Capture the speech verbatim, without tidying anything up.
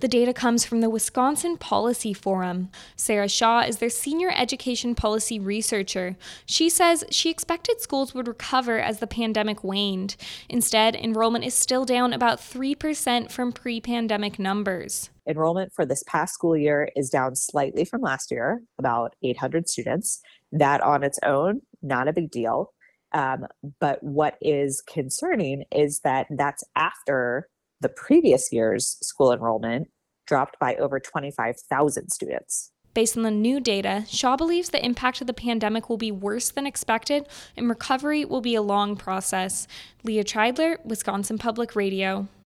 The data comes from the Wisconsin Policy Forum. Sarah Shaw is their senior education policy researcher. She says she expected schools would recover as the pandemic waned. Instead, enrollment is still down about three percent from pre-pandemic numbers. Enrollment for this past school year is down slightly from last year, about eight hundred students. That on its own, not a big deal. Um, but what is concerning is that that's after the previous year's school enrollment dropped by over twenty-five thousand students. Based on the new data, Shaw believes the impact of the pandemic will be worse than expected and recovery will be a long process. Leah Treidler, Wisconsin Public Radio.